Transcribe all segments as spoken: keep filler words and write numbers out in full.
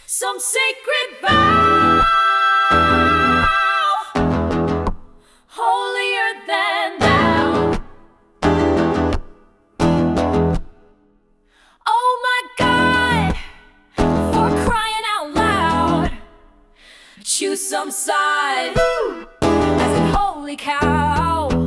some sacred vow, holier than thou. Oh my God, for crying out loud, choose some side, as in holy cow.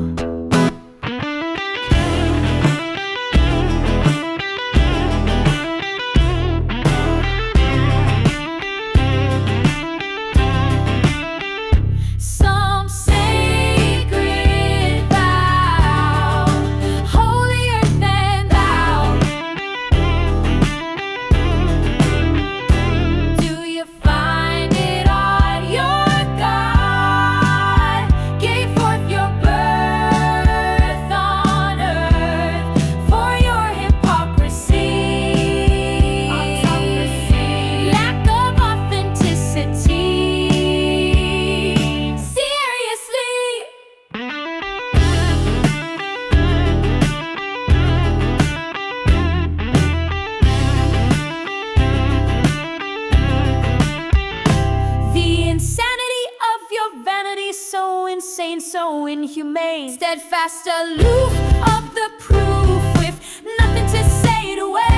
So insane, so inhumane, steadfast, aloof of the proof, with nothing to say to it.